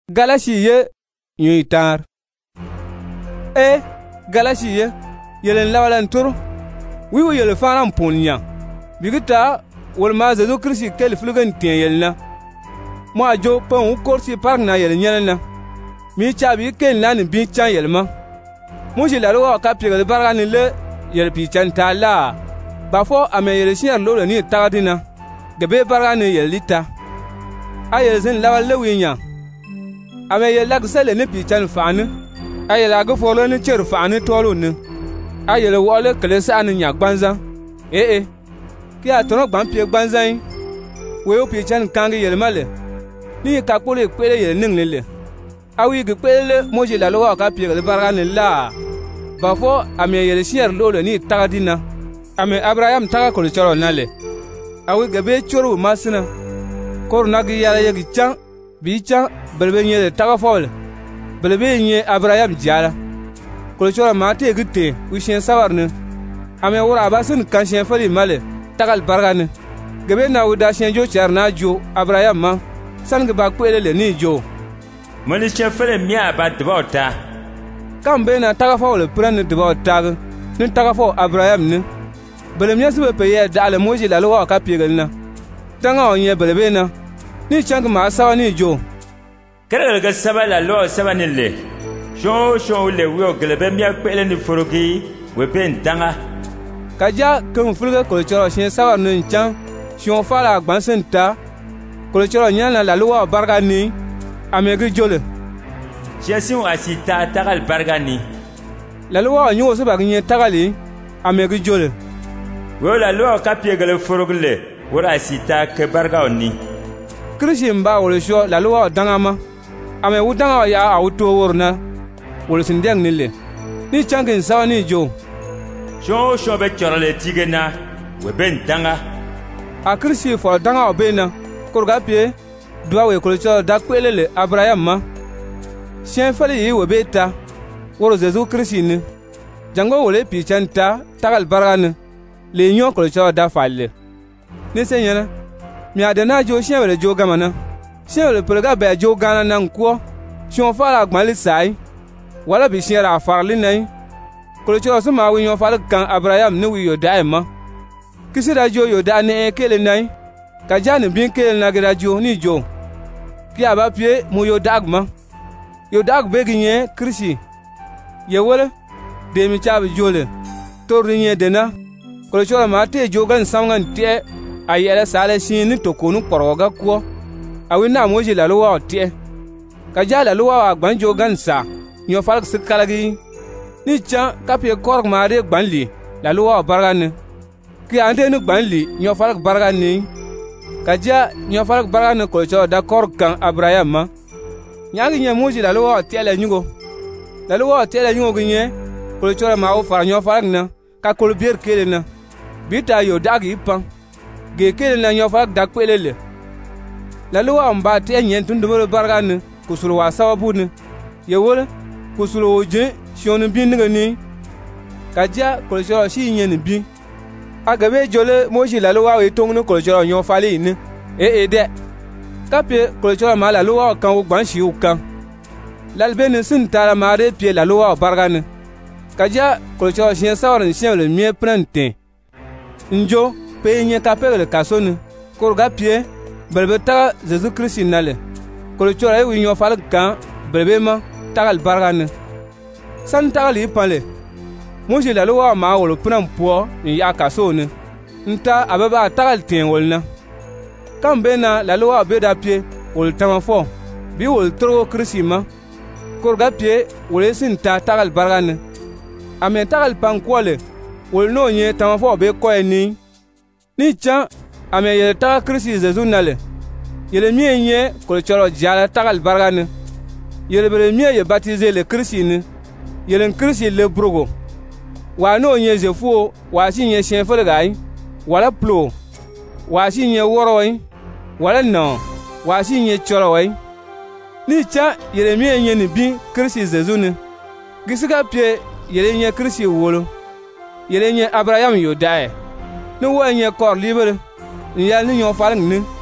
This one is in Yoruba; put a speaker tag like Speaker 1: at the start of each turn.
Speaker 1: Galatiye yuitar. Galatiye yelen lawalan tur. Wiwo yele faram ponya. Bigita wolma Jésus Christ kel flugan tien yelna. Moi jo pon korsi parna yel nyelna. Mi chabi ken nan bi chan yelma. Mo je la lo ka pire barga ni le yel pi chan ta la. Bafo ame yel sier lo ni tagadina. Gebe barga ni yel lita. Ayel zen lawal le winya. Ame yel lag sele ni pi chan faani. Ayel ag folo ni cher faani tolo ni. Ayel wole klesa ni nya gbanza. Ki a tono gban pi gbanza yin. We o pi chan kangi yel male. Ni ka kpole kwele yel ning le. Awi ge kwele mo je la lo ka pi le barga ni la. Bafo ame yel sier lo ni tagadina. Ame Abraham taga ko choro nale. Awi gebe choro masina. Kor nagi yala yegi chan bi chan belbe nye taga fol. Belbe nye Abraham jala. Ko choro mate gite wi shen sawarne. Ame wora basin kan shen fali male tagal barga ni. Gebe na wuda shen jo char na jo Abraham ma san ge ba kwele le ni jo.
Speaker 2: Moni shen fali miya ba dbota.
Speaker 1: Kambe na taga fol pran dbota ni taga fol Abraham ni. Belem nye sube pe ye dale moji la lo ka pigel na. Tanga onye belebe na. Ni chang ma sawa ni jo.
Speaker 2: Kere ga saba la lo saba ni le. Shon le wo gelebe miya kwele ni foroki we pen tanga.
Speaker 1: Kaja kum fulga ko choro shen sawa ni chang. Shon fala gbansen ta. Ko choro nyana la lo barga ni. Amegi jole.
Speaker 2: Jesu asita tagal barga ni.
Speaker 1: La lo nyo so bagnye tagali amegi jole.
Speaker 2: Wola lo ka piegale forogle wora sita ke barga onni.
Speaker 1: Christian ba wole sho la lo dangama. Ame wudanga ya auto worna. Wole sindeng nile. Ni changin sawa ni jo.
Speaker 2: Shon be chorale tigena we ben tanga.
Speaker 1: A Christian fo danga obena. Korga pie duwa we kolcho da kwelele Abraham ma. Shen fali yi we beta. Woro Jésus Christ. Jango wole pi chanta tagal barga le nyon ko cho da falle ni senyana mi adana jo shenwele jo gamana shenwele prega be jo gana nan ko shon fala gmali sai wala bi shera farli nay ko cho so ma wi nyon fala kan Abraham ni wi yo daima kisira jo yo da ne kele nay ka jani bin kele na gira jo ni jo ki aba pie mu yo dagma yo dag beginye krisi ye wala de mi chabe jole tornye dena ko chora mate jogan samngan tie ayela sale sin to konu poroga ko awina moji la lo tie ka jala lo wa gban jogan sa nyo falk sikalagi ni cha kapye kork mare gbanli la lo wa bargan ki ante nu gbanli nyo falk bargan ni ka ja nyo falk bargan ko chora da kork kan Abraham ma nyangi nya moji la lo wa tie la nyugo la lo wa tie la nyugo gnye ko chora ma o far nyo falk na ka kol bier kele na bita yo dagi pan ge kele na nyo fak dak pelele la lo amba te nyen tun do barga ne kusuru wa sababu ne ye wol kusuru oje shonu bin ngani kaja ko joro shi nyen bi agabe jole moji la lo wa we tong ne ko joro nyo fali ne de kape ko joro ma la lo wa kan gban shi ukan lalbe ne sin tara mare pie la lo wa barga ne kaja ko joro shi sawran shi le mie prente njo pe nye kapele kasoni korga pie belbe ta Jésus Christ nale ko chora wi nyo fal kan belbe ma tagal bargane san tagali pale moji la lo wa ma wolo pran po ni ya kasoni nta ababa tagal ten wolna kambe na la lo wa be da pie wol tama fo bi wol tro Christ ma korga pie wole sin ta tagal bargane ame tagal pan kwole wol no nye tama fo be ko ni chan ame yele taga Christ Jésus nale yele mie nye ko choro jala tagal bargane yele bele mie ye baptiser le Christ ni yele Christ le brogo wa no nye jefu wa si nye shen folgai wala plo wa si nye woroi wala no wa si nye choroi ni chan yele mie nye ni bi Christ Jésus ni gisiga pie yele nye Christ wolo yele nye Abraham yo dae ni wo nye kor libre ni ya ni nyon fal ni